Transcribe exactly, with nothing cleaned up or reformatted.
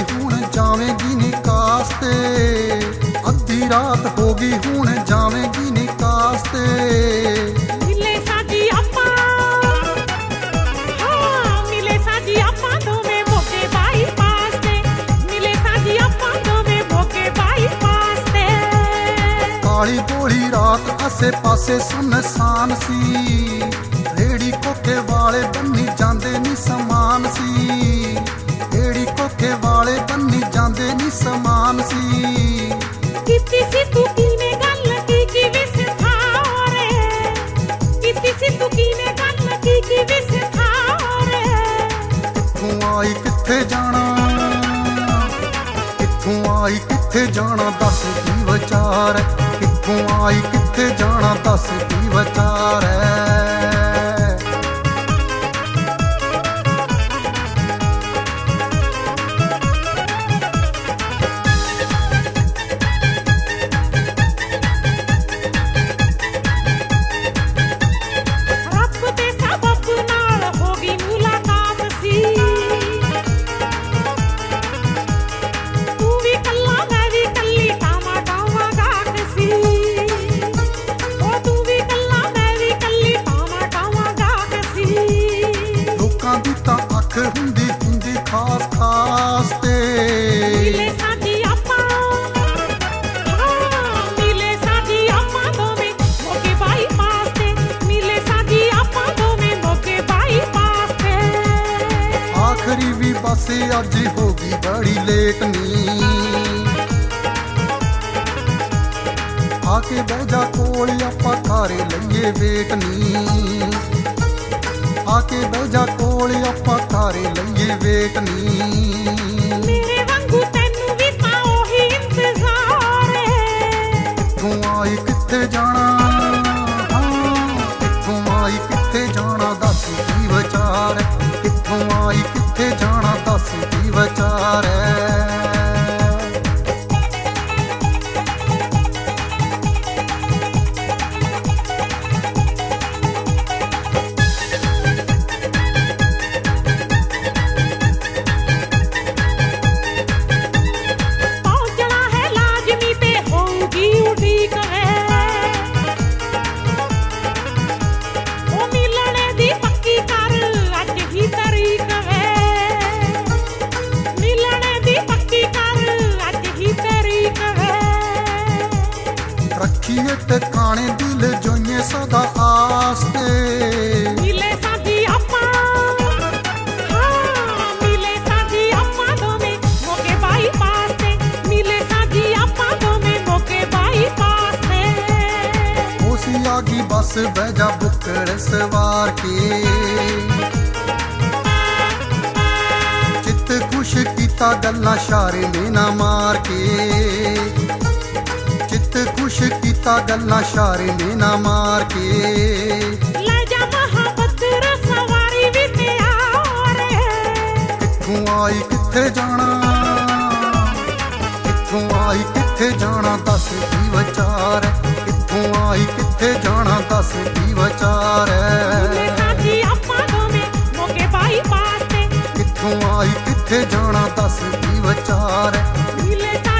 हुण जावेगी निकास ते, अद्धी रात होगी हुण जावेगी निकास ते। मिले साडी आपां, हाँ मिले साडी आपां दोवें मोके बाईपास ते, मिले साडी आपां दोवें मोके बाईपास ते। काली बोली रात आसे पासे सुनसान सी, रेड़ी कोखे वाले बन्नी जांदे नी समान सी, रेड़ी कोखे वाले बन्नी जांदे नी समान सी। किती सी तू कीने गल की की विस्तारे, किती सी तू कीने गल की की विस्तारे। कित्थों आई कित्थे जाना, कित्थों आई कित्थे जाना दस की विचार है, कित्थों आई कित्थे जाना दस की विचार है। हुंदी हुंदी खास खास ते, मिले साडी आपां, हाँ मिले साडी आपां दोवें मोके बाईपास ते, मिले साडी आपां दोवें मोके बाईपास ते। आखरी भी बस अज होगी बड़ी लेट नी, आके बैजा कोल आपां खारे लईए वेट नी, आके बैजा कोल आपां खारे लईए वेट नी। मेरे वांगू तैनू भी तां ओही इंतजार है। कित्थों आई कित्थे जाना, हाँ कित्थों आई कित्थे जाना दस की विचार है, कित्थों आई कित्थे जाना दस की विचार है। रखिए टिकाने दिल जोइए सदा आस्ते, मिले साडी आपां, हाँ मिले साडी आपां दोवें मोके बाईपास ते, मिले साडी आपां दोवें मोके बाईपास ते। ओसी आगी बस बैजा बुक्कड़ सवार के, चित खुश कीता गल्लां शारे ने ना मार के, चित खुश कीता गल्लां शारे ने ना मार के। ले जा महाबत सवारी भी तैयार है। कित्थों आई कित्थे जाना, कित्थों आई कित्थे जाना दस की विचार है, कित्थों आई कित्थे जाना दस की विचार है। मिले साडी आपां दोवें मोके बाईपास ते, कित्थों आई कित्थे जाना दस की विचार है। मिले